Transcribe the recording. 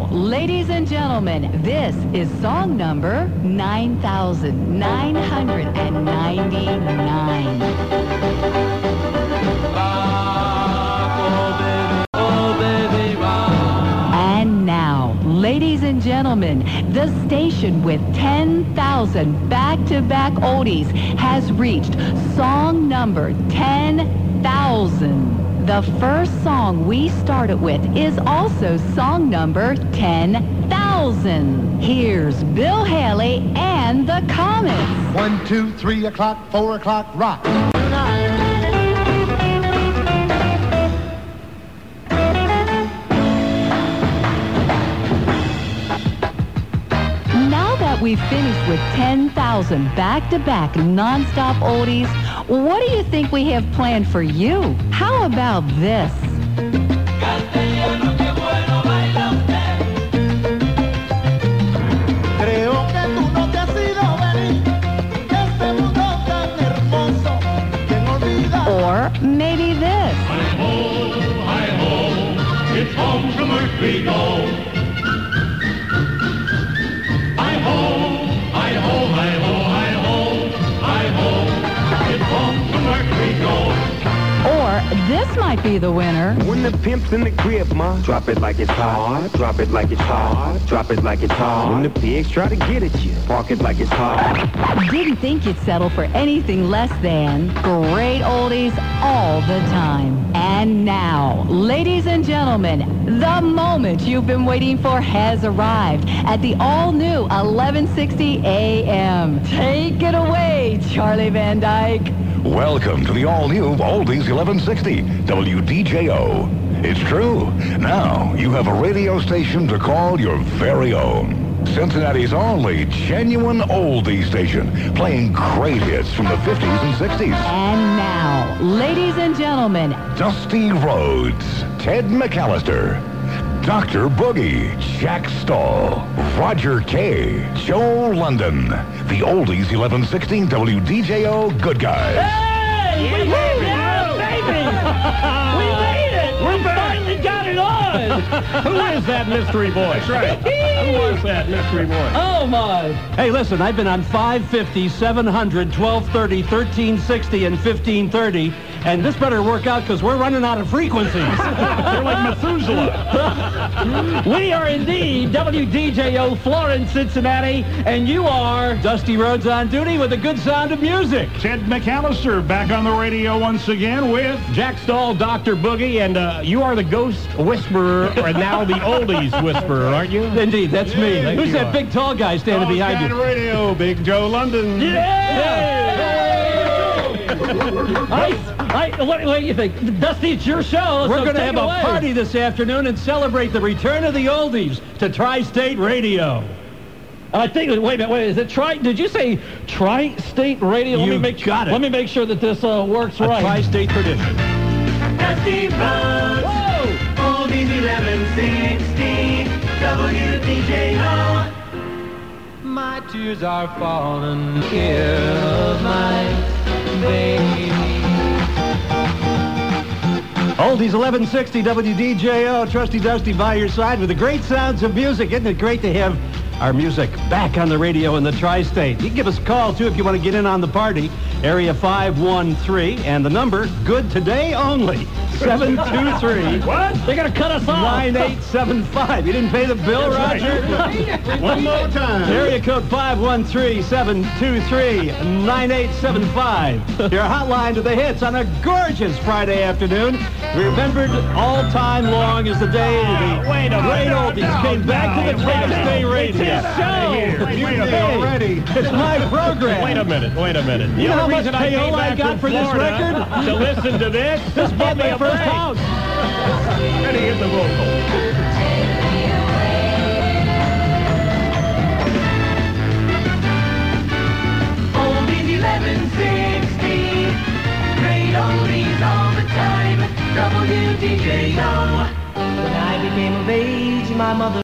ladies and gentlemen, this is song number 9,999. And now, ladies and gentlemen, the station with 10,000 back-to-back oldies has reached song number 10,000. The first song we started with is also song number 10,000. Here's Bill Haley and the Comets. 1, 2, 3 o'clock, 4 o'clock, rock. Now that we've finished with 10,000 back-to-back non-stop oldies, what do you think we have planned for you? How about this? Or maybe this. Hi-ho, hi-ho, it's home from earth we go. Hi-ho, hi-ho, hi-ho, hi-ho, hi-ho, it's home from earth we go. Or this might be the winner. When the pimp's in the crib, ma, drop it like it's hot. Drop it like it's hot. Drop it like it's hot. When the pigs try to get at you, park it like it's hot. Didn't think you'd settle for anything less than great oldies all the time. And now, ladies and gentlemen, the moment you've been waiting for has arrived at the all-new 1160 AM. Take it away, Charlie Van Dyke. Welcome to the all-new Oldies 1160 WDJO. It's true. Now you have a radio station to call your very own. Cincinnati's only genuine oldie station, playing great hits from the 50s and 60s. And now, ladies and gentlemen, Dusty Rhodes, Ted McAllister, Dr. Boogie, Jack Stahl, Roger K., Joe London, the Oldies 1116 WDJO Good Guys. Hey! We made it, baby! We made it! We finally got it on! Who is that mystery voice? That's right. Who was that mystery voice? Oh, my! Hey, listen, I've been on 550, 700, 1230, 1360, and 1530, and this better work out because we're running out of frequencies. You're like Methuselah. We are indeed WDJO Florence, Cincinnati, and you are Dusty Rhodes on duty with a good sound of music. Ted McAllister back on the radio once again with Jack Stahl, Dr. Boogie, and you are the ghost whisperer, or now the oldies whisperer, aren't you? Indeed, that's me. Who's that big tall guy standing behind you? Radio, Big Joe London. What do you think? Dusty, it's your show. We're going to have a party this afternoon and celebrate the return of the oldies to Tri-State Radio. I think. Wait a minute. Is it Did you say Tri-State Radio? Let me make sure that this works right. Tri-State tradition. Dusty Rhodes, Oldies 1160, WDJO. My tears are falling here, my baby. Oldies 1160 WDJO, Trusty Dusty by your side with the great sounds of music. Isn't it great to have our music back on the radio in the Tri-State? You can give us a call, too, if you want to get in on the party. Area 513, and the number, good today only, 723. What? They're going to cut us off. 9875. You didn't pay the bill, Roger? One more time. Area code 513-723-9875. Your hotline to the hits on a gorgeous Friday afternoon. Remembered all time long is the day the great oldies came back to the Tri-State Radio. It's my program. Wait a minute. You know how much payola I got for this record? To listen to this? This bought my first house. And he hit the vocal. Oldies 1160, great oldies all the time, WDJO. When I became of age, my mother